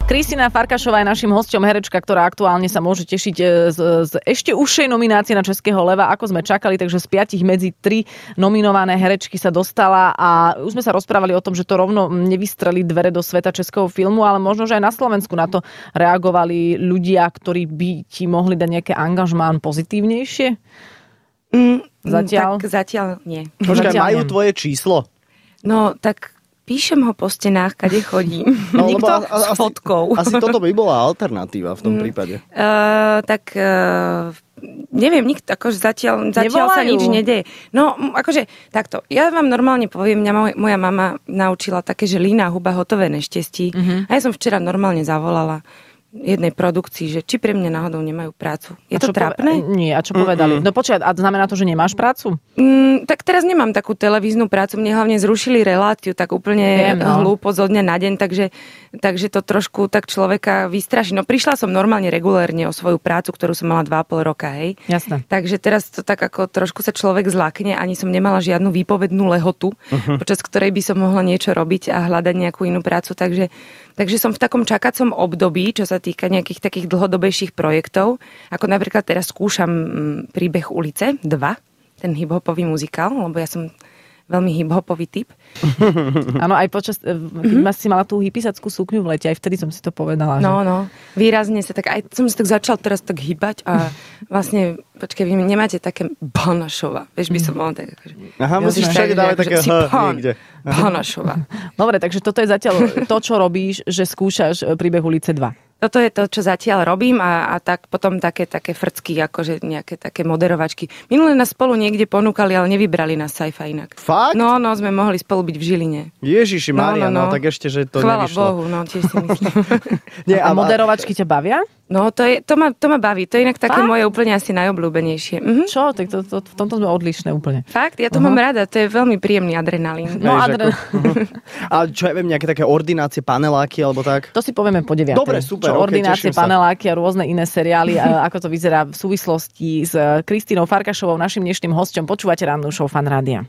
Kristína Farkašová je naším hosťom, herečka, ktorá aktuálne sa môže tešiť z ešte užšej nominácie na Českého leva, ako sme čakali, takže z 5 medzi 3 nominované herečky sa dostala a už sme sa rozprávali o tom, že to rovno nevystrelí dvere do sveta českého filmu, ale možno, že aj na Slovensku na to reagovali ľudia, ktorí by ti mohli dať nejaké angažmán pozitívnejšie? Zatiaľ? Tak zatiaľ nie. Počkaj, majú tvoje číslo? No, tak píšem ho po stenách, kade chodím. No, Nikto s fotkou. Asi toto by bola alternatíva v tom prípade. Neviem, nikto, akože zatiaľ sa nič nedeje. No, akože takto. Ja vám normálne poviem, mňa moja mama naučila také, že lína huba hotové nešťastí. A ja som včera normálne zavolala jednej produkcii, že či pre mňa náhodou nemajú prácu. Je to trápne? Nie, a čo povedali? No počkaj, a znamená to, že nemáš prácu? Tak teraz nemám takú televíznu prácu. Mne hlavne zrušili reláciu tak úplne hlúpo zo dňa na deň, takže to trošku tak človeka vystraší. No prišla som normálne regulérne o svoju prácu, ktorú som mala 2,5 roka, hej. Jasné. Takže teraz to tak ako trošku sa človek zlákne, ani som nemala žiadnu výpovednú lehotu, počas ktorej by som mohla niečo robiť a hľadať nejakú inú prácu, takže som v takom čakacom období, čo sa týka nejakých takých dlhodobejších projektov, ako napríklad teraz skúšam Príbeh ulice 2, ten hip-hopový muzikál, lebo ja som veľmi hip-hopový typ. Áno, aj počas, keď si mala tú hypisackú sukňu v lete, aj vtedy som si to povedala. No, výrazne sa tak, aj som si tak začal teraz tak hýbať a vlastne, počkej, vy nemáte také Banašova, vieš, by som mala tak akože... Aha, musíš všade dávať také niekde. Banašova. Dobre, takže toto je zatiaľ to, čo robíš, že skúšaš Príbeh ulice 2. Toto je to, čo zatiaľ robím a tak potom také frcky, akože nejaké také moderovačky. Minulé nás spolu niekde ponúkali, ale nevybrali nás sci-fi inak. Fakt? No, sme mohli spolu byť v Žiline. Ježiši Mária, no tak ešte, že to Chvála nevyšlo. Bohu, no tiež si myslím. Nie, a moderovačky ťa bavia? No, to ma baví. To je inak také moje úplne asi najobľúbenejšie. Čo? Tak v tomto sme odlišné úplne. Fakt? Ja to mám rada. To je veľmi príjemný adrenalín. No, A čo ja viem, nejaké také ordinácie, paneláky alebo tak? To si povieme po 9. Dobre, super. Ordinácie, paneláky a rôzne iné seriály. Ako to vyzerá v súvislosti s Kristínou Farkašovou, našim dnešným hosťom. Počúvate rannú show Fan Rádia.